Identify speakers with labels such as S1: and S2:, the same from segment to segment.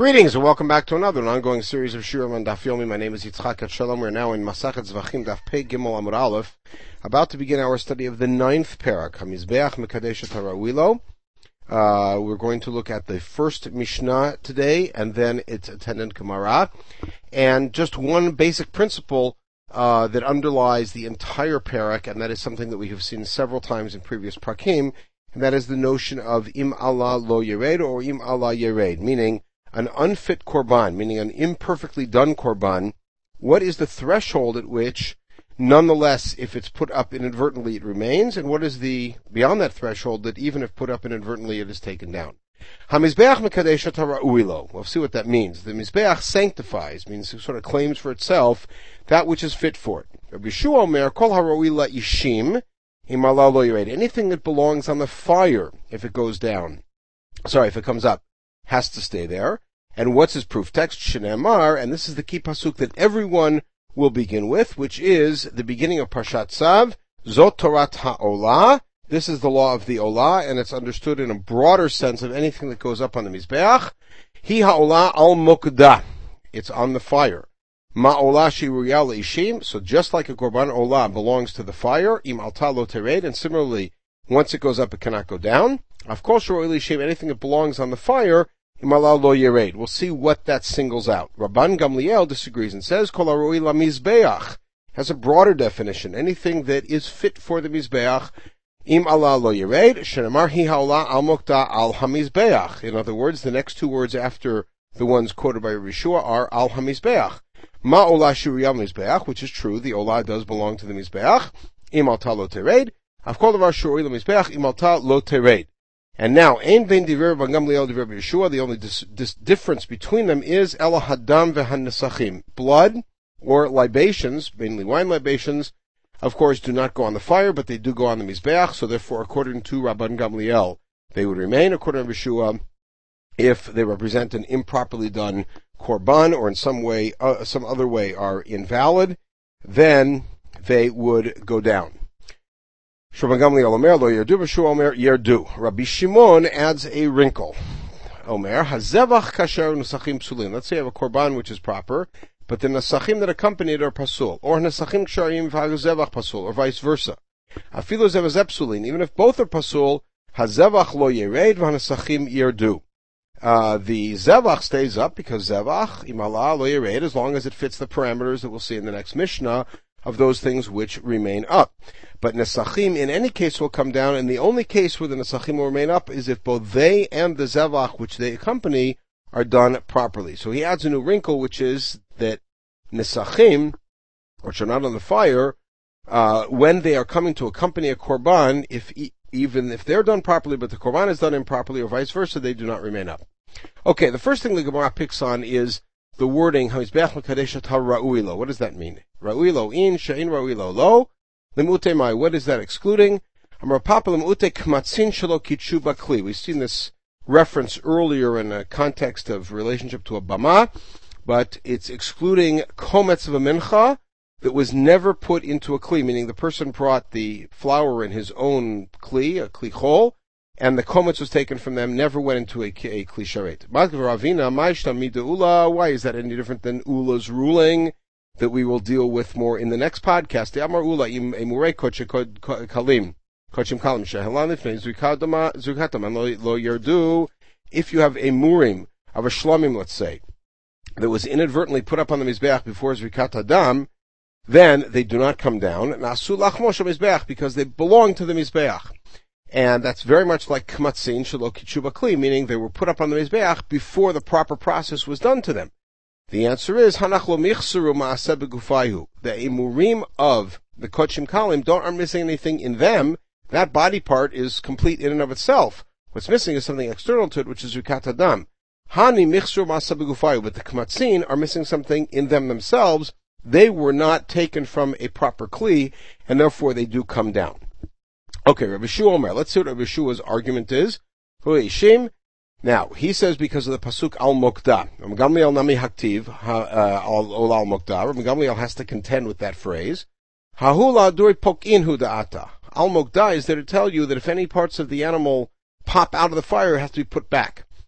S1: Greetings and welcome back to another ongoing series of Shiurim on Daf Yomi. My name is Yitzchak Shalom. We're now in Masachet Zvachim Daf Pei Gimel Amud Aleph, about to begin our study of the 9th parak, HaMizbeach Mekadesh Harawilo. We're going to look at the first Mishnah today and then its attendant Gemara, and just one basic principle that underlies the entire parak, and that is something that we have seen several times in previous prakim, and that is the notion of Im Allah lo yered or Im Allah yered, meaning an unfit korban, meaning an imperfectly done korban. What is the threshold at which, nonetheless, if it's put up inadvertently, it remains? And what is the, beyond that threshold, that even if put up inadvertently, it is taken down? HaMizbeach mekadesh hara'uilo. We'll see what that means. The Mizbeach sanctifies, means it sort of claims for itself that which is fit for it. Rabbi Yeshua Omer, kol hara'uila ishim, im Allah lo yered. Anything that belongs on the fire, if it goes down, if it comes up, has to stay there. And what's his proof text? Shenemar, and this is the key pasuk that everyone will begin with, which is the beginning of Parshat Tzav, Zot Torat HaOlah. This is the law of the Olah, and it's understood in a broader sense of anything that goes up on the Mizbeach. Hi HaOlah al Mokdah. It's on the fire. Ma'olah Shiruya Le'ishim. So just like a Korban Olah belongs to the fire, Im Alta Lo Tered, and similarly, once it goes up, it cannot go down. Of course, anything that belongs on the fire, Im Allah lo yered. We'll see what that singles out. Rabban Gamliel disagrees and says, Kol haroi la mizbeach has a broader definition. Anything that is fit for the mizbeach, Im Allah lo yered, Shenemar hi haolah al mokdah al hamizbeach. In other words, the next two words after the ones quoted by Yeshua are al hamizbeach. Ma olah shuriyah mizbeach, which is true. The olah does belong to the mizbeach. Im alta lo tered. Of kol davar shuriyah mizbeach, im alta lo tered. And now, Ein Vein Divrei Rabban Gamliel Divrei Rabbi Yeshua, the only difference between them is Ela Hadam Ve'Hanesachim. Blood, or libations, mainly wine libations, of course, do not go on the fire, but they do go on the Mizbeach, so therefore, according to Rabban Gamliel, they would remain. According to Rabbi Yeshua, if they represent an improperly done korban, or in some way, some other way are invalid, then they would go down. Rabbi Gamliel Omer lo yerdu, Yeshua Omer yerdu. Rabbi Shimon adds a wrinkle. Omer hazevach kasher nesachim psulin. Let's say you have a korban which is proper, but the nesachim that accompany it are pasul, or nesachim ksharim v'hazevach pasul, or vice versa. Afilu zevazep psulin. Even if both are pasul, hazevach lo yered v'hanesachim yerdu. The zevach stays up because zevach im Allah lo yered, as long as it fits the parameters that we'll see in the next Mishnah of those things which remain up. But nesachim in any case will come down, and the only case where the nesachim will remain up is if both they and the zevach which they accompany are done properly. So he adds a new wrinkle, which is that nesachim, which are not on the fire, when they are coming to accompany a korban, even if they're done properly, but the korban is done improperly, or vice versa, they do not remain up. Okay, the first thing the Gemara picks on is the wording, HaMizbeach mekadesh hara'uilo. What does that mean? Ra'uilo in, she'in ra'uilo lo. Lemute mai, what is that excluding? Amar papa lemute kmatzin shelo kitchu bakli. We've seen this reference earlier in a context of relationship to a bama, but it's excluding kometz of a mincha that was never put into a kli, meaning the person brought the flour in his own kli, a kli chol, and the kometz was taken from them, never went into a kli sharet. Why is that any different than Ula's ruling that we will deal with more in the next podcast? If you have a murim of a shlomim, let's say, that was inadvertently put up on the Mizbeach before Zrikat Adam, then they do not come down, because they belong to the Mizbeach. And that's very much like kmatzin shelo kitchu bakli, meaning they were put up on the Mizbeach before the proper process was done to them. The answer is, hanach lo michseru ma'aseh begufayhu. The emurim of the kochim kalim aren't missing anything in them. That body part is complete in and of itself. What's missing is something external to it, which is Zrikat Adam. Hani michseru ma'aseh begufayhu. But the kmatzin are missing something in them themselves. They were not taken from a proper kli, and therefore they do come down. Okay, Rabbi Yeshua Omer. Let's see what Rabbi Yeshua's argument is. Now, he says because of the pasuk al mokdah. Rabbi Gamliel nami haktiv al mokdah. Rabbi Gamliel has to contend with that phrase. Hahula duri pokin hu da'ata. Al mokdah is there to tell you that if any parts of the animal pop out of the fire, it has to be put back.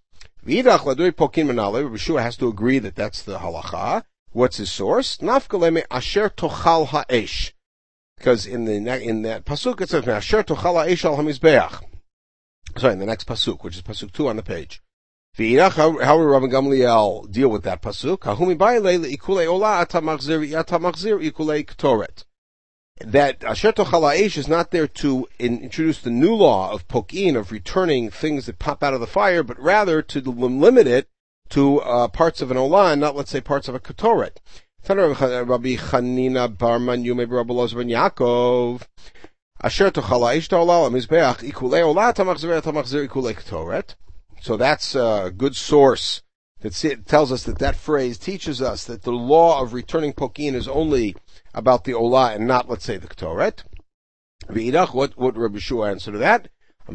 S1: V'idach ladui pokin manale, Rabbi Shua has to agree that that's the halacha. What's his source? Nafkaleme asher tochal ha'esh. Because in that pasuk it says, asher tochal ha'esh al hamizbeach. Sorry, in the next pasuk, which is pasuk 2 on the page. V'idach, how will Rabbi Gamliel deal with that pasuk? Hahumi ba'ilei le'ikulei ola ata machzir ikulei ktoret. That asher tochal ha'esh is not there to introduce the new law of pokin, of returning things that pop out of the fire, but rather to limit it to parts of an olah, and not, let's say, parts of a ketoret. Rabbi Chanina Barman Yume Rabbi Lozer ben Yaakov asher tochal ha'esh ta'olah mizbeach ikulei olah tamachzir ikulei ketoret. So that's a good source that tells us that phrase teaches us that the law of returning pokin is only about the olah and not, let's say, the ktoret. V'idach, what would Rabbi Shua answer to that?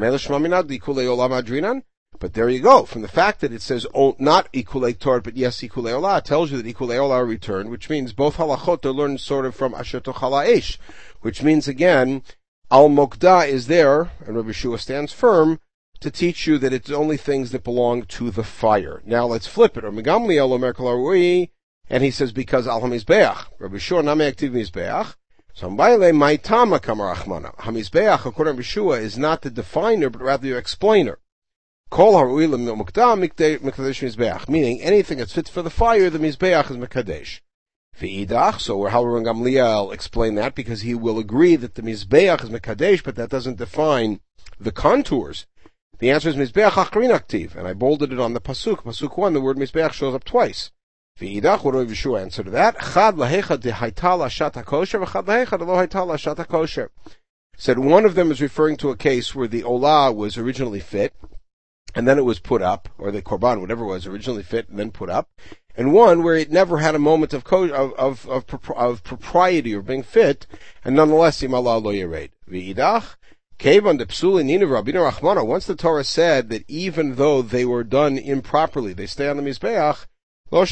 S1: But there you go. From the fact that it says not ikulei ktoret, but yes ikulei olah, tells you that ikulei olah are returned, which means both halachot are learned sort of from asher tochal ha'esh, which means again, al mokdah is there, and Rabbi Shua stands firm to teach you that it's only things that belong to the fire. Now let's flip it. Rabbi Gamliel omer kol harui, and he says, because al hamizbeach, Rabbi Shua name aktiv mizbeach, so mbaile maitama kamar achmana. Hamizbeach, according to Rabbi Shua, is not the definer, but rather the explainer. Kol harui lemukdah mikdash mizbeach, meaning anything that's fit for the fire, the mizbeach is mekadesh. V'idach, so how will Rabbi Gamliel explain that? Because he will agree that the mizbeach is mekadesh, but that doesn't define the contours. The answer is mizbeach achrin aktiv, and I bolded it on the pasuk. Pasuk 1, the word mizbeach shows up twice. V'idach, what do Rabbi Shua answer to that? Chad lahecha dehaita lashat hakosher, v'chad lahecha lo haita lashat hakosher. Said one of them is referring to a case where the olah was originally fit, and then it was put up, or the korban, whatever it was, originally fit and then put up, and one where it never had a moment of propriety or being fit, and nonetheless imalah lo yered. V'idach, kevan de psuli nina Rabbeinu Rachmana. Once the Torah said that even though they were done improperly, they stay on the mizbeach. It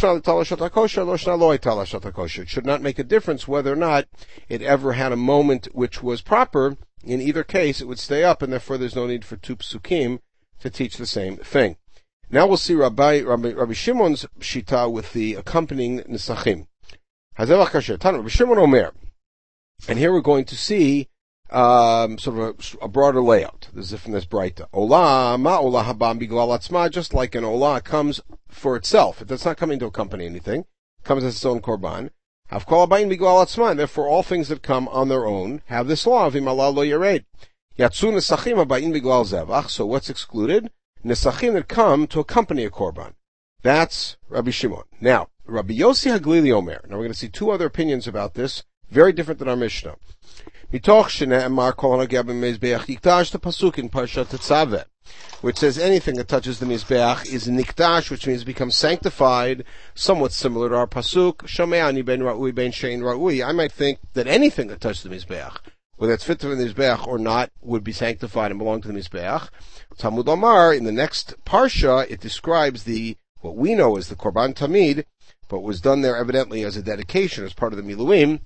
S1: should not make a difference whether or not it ever had a moment which was proper. In either case, it would stay up, and therefore there's no need for two psukim to teach the same thing. Now we'll see Rabbi Shimon's shita with the accompanying nesachim. Rabbi Shimon Omer, and here we're going to see sort of a broader layout. This is from this Breita. Olah, ma olah habam biglal atzma, just like an olah comes for itself. It does not come in to accompany anything. It comes as its own korban. Havkol habayim biglal atzma, and therefore all things that come on their own have this law of imalal lo yered. Yatsu nesachim habayim biglal zevach, so what's excluded? Nesachim that come to accompany a korban. That's Rabbi Shimon. Now, Rabbi Yossi Haglili Omer. Now we're going to see two other opinions about this, very different than our Mishnah. Mitoch shene'emar kol hanogeh b'mizbeach yikdash, the pasuk in Parshat Tetzaveh, which says anything that touches the mizbeach is nikdash, which means becomes sanctified, somewhat similar to our pasuk, Shomei ani ben ra'ui ben shein ra'ui. I might think that anything that touches the mizbeach, whether it's fit for the mizbeach or not, would be sanctified and belong to the mizbeach. Talmud Omar, in the next parsha, it describes what we know as the Korban Tamid, but was done there evidently as a dedication, as part of the Miluim,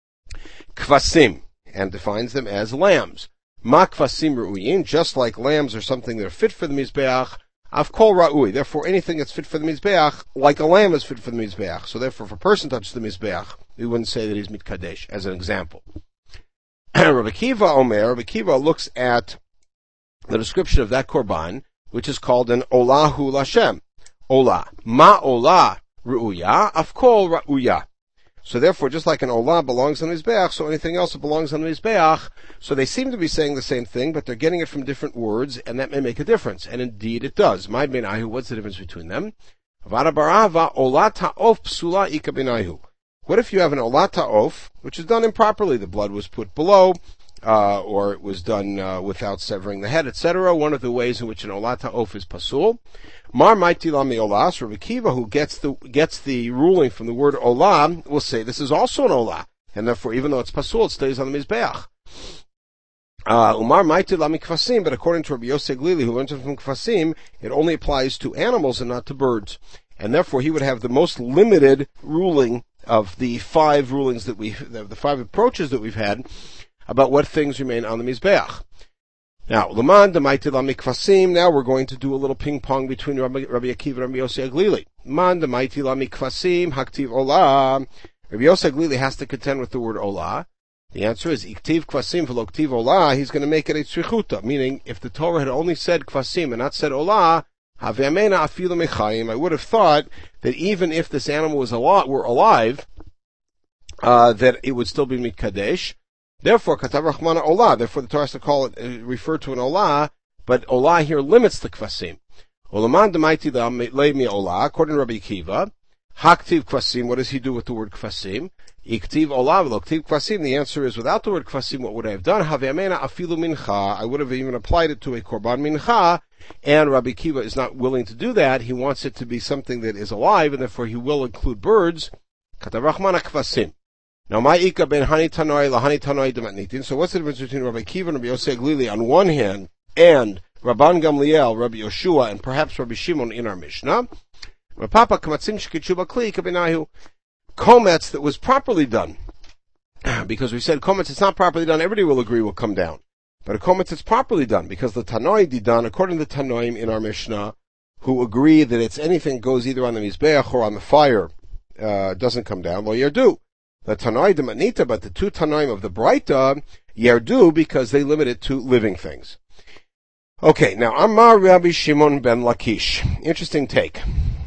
S1: Kvasim, and defines them as lambs. Ma kvasim ru'uyin, just like lambs are something that are fit for the mizbeach, avkol ra'ui, therefore anything that's fit for the mizbeach, like a lamb is fit for the mizbeach. So therefore if a person touches the mizbeach, we wouldn't say that he's mitkadesh, as an example. Rabbi Kiva looks at the description of that korban, which is called an olahu lashem. Olah. Ma olah ru'uya, avkol ra'uya. So therefore, just like an olah belongs on the mizbeach, so anything else that belongs on the mizbeach. So they seem to be saying the same thing, but they're getting it from different words, and that may make a difference. And indeed it does. My benayu, what's the difference between them? Avada barava olah ta'of psula ika benayu. What if you have an olah ta'of, which is done improperly? The blood was put below, or it was done without severing the head, etc. One of the ways in which an olah ta'of is pasul. Mar maiti lami olah, Rabbi Kiva, who gets the ruling from the word olah, will say this is also an olah, and therefore even though it's pasul, it stays on the mizbeach. Umar maiti lami kvasim, but according to Rabbi Yosef Glili, who learns it from kvasim, it only applies to animals and not to birds, and therefore he would have the most limited ruling of the five rulings the five approaches that we've had about what things remain on the mizbeach. Now, Laman Damaiti Lami Kvasim. Now we're going to do a little ping pong between Rabbi Akiva and Rabbi Yossi Aglili. Man Damaiti Lami Kvasim Haktiv Olah. Rabbi Yossi Aglili has to contend with the word Olah. The answer is Iktiv Kvasim V'Loktiv Olah. He's going to make it a tzrichuta, meaning if the Torah had only said Kvasim and not said Olah, Have'amena Afilu Mechayim. I would have thought that even if this animal were alive, that it would still be Mikadesh. Therefore, Katav Rachmana Olah. Therefore, the Torah has to call it, refer to an Olah, but Olah here limits the Kvasim. Olaman Demaiti Leimi Olah, according to Rabbi Akiva. Haktiv Kvasim, what does he do with the word Kvasim? Iktiv Olah V'Loktiv Kvasim. The answer is, without the word Kvasim, what would I have done? Have'amena Afilu Mincha. I would have even applied it to a Korban Mincha, and Rabbi Akiva is not willing to do that. He wants it to be something that is alive, and therefore he will include birds. Katav Rachmana Kvasim. Now, Ma'ika ben Hani Tanoi lahani Tanoi dematnitin. So what's the difference between Rabbi Akiva and Rabbi Yossi Aglili on one hand, and Rabban Gamliel, Rabbi Yoshua, and perhaps Rabbi Shimon in our Mishnah? Rapapa kamatzim shekitshuba kli kabinahu. Komets that was properly done. Because we said komets that's not properly done, everybody will agree will come down. But a komets that's properly done, because the Tanoi didan, according to the Tanoim in our Mishnah, who agree that it's anything that goes either on the Mizbeach or on the fire, doesn't come down, lo yerdu. The Tanoi de Manita, but the two Tanoim of the Braita, yerdu, because they limit it to living things. Okay, now Amar Rabbi Shimon ben Lakish. Interesting take.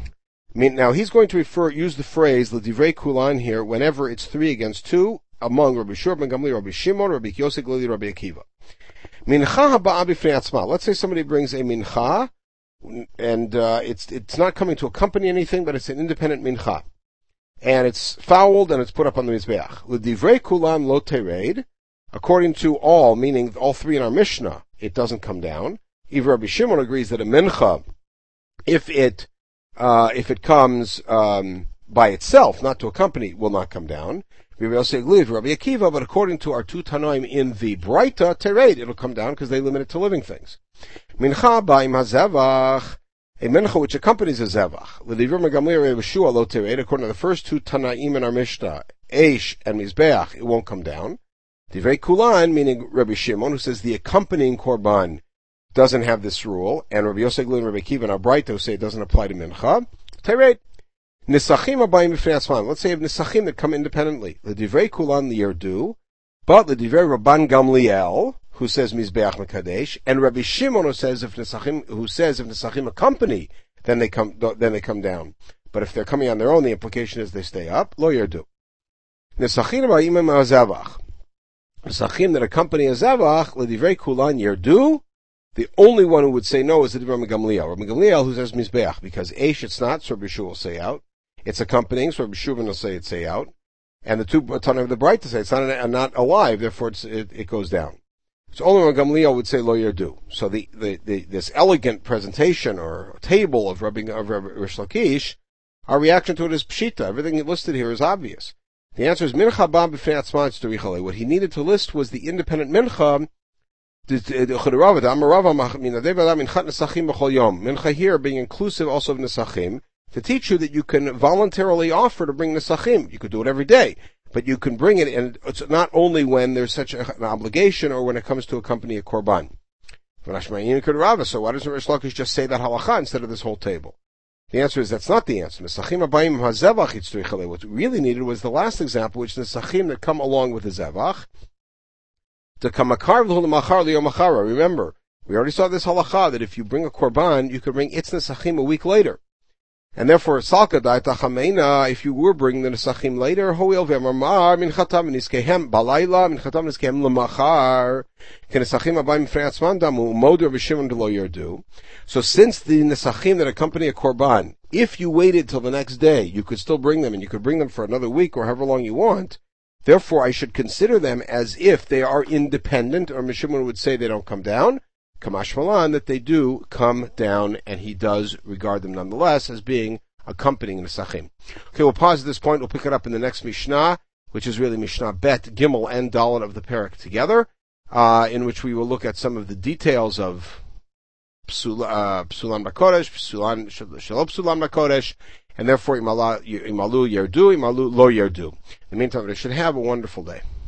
S1: Now he's going to use the phrase L'divrei Kulan here whenever it's 3 against 2 among Rabbi Shur ben Gamli, Rabbi Shimon, Rabbi Yossi Aglili, Rabbi Akiva. Mincha haba'a b'fnei atzma. Let's say somebody brings a mincha, and it's not coming to accompany anything, but it's an independent mincha. And it's fouled and it's put up on the Mizbeach. L'divrei kulam lo tereid. According to all, meaning all 3 in our Mishnah, it doesn't come down. Even Rabbi Shimon agrees that a mincha, if it comes by itself, not to accompany, will not come down. Rabbi Yossi agrees with Rabbi Akiva, but according to our 2 Tanoim in the Braita, tereid, it'll come down because they limit it to living things. Mincha ba'im hazevach. A mincha which accompanies a zevach. According to the first 2 Tanaim in our Mishnah, Eish and Mizbeach, it won't come down. Divrei Kulan, meaning Rabbi Shimon, who says the accompanying korban doesn't have this rule, and Rabbi Yossi Aglili and Rabbi Akiva and our Braita say it doesn't apply to mincha. Tereid. Nisachim abayim b'fnei atzman. Let's say you have nisachim that come independently. L'divrei Kulan l'yerdu, but l'divrei Rabban Gamliel, who says Mizbeach Mekadesh, and Rabbi Shimon who says if Nesachim accompany, then they come down. But if they're coming on their own, the implication is they stay up. Lo yerdu. Nesachim ba'imim ha'zevach. Nesachim that accompany a zevach, l'divrei kulan yerdu. The only one who would say no is the Rabbi Gamliel. Rabbi Gamliel who says Mizbeach, because Eish it's not, so Rabbi Shua will say out. It's accompanying, so Rabbi Shua will say out. And the 2 Tanaim of the Braita say it's not alive, therefore it goes down. So only when Gamliel would say lo yerdu. So this elegant presentation or table of Rabbi Rish Lakish, our reaction to it is pshita. Everything listed here is obvious. The answer is mincha ba b'fnei atzma tzrichale. What he needed to list was the independent mincha. Mincha here being inclusive also of nesachim, to teach you that you can voluntarily offer to bring nesachim. You could do it every day. But you can bring it, and it's not only when there's such an obligation or when it comes to accompany a korban. So why doesn't Rish Lakish just say that halacha instead of this whole table? The answer is that's not the answer. What really needed was the last example, which is the nesachim that come along with the zevach. Remember, we already saw this halacha that if you bring a korban, you could bring its nesachim a week later. And therefore, salka da'itachameina, if you were bringing the nesachim later, ho'il ve'marmar minchatam niskehem balayla minchatam niskehem lemachar kenesachim abayim fnei atzman damu moder v'shimon d'lo yerdu. So since the nesachim that accompany a korban, if you waited till the next day, you could still bring them, and you could bring them for another week or however long you want. Therefore, I should consider them as if they are independent, or Mishimon would say they don't come down. Kamash Malan, that they do come down, and he does regard them nonetheless as being accompanying the Nesachim. Okay, we'll pause at this point. We'll pick it up in the next Mishnah, which is really Mishnah Bet, Gimel, and Dalet of the Perek together, in which we will look at some of the details of Psulan Bakodesh, Shalom Psulan Bakodesh, and therefore Imalu Yerdu, Imalu Lo Yerdu. In the meantime, I should have a wonderful day.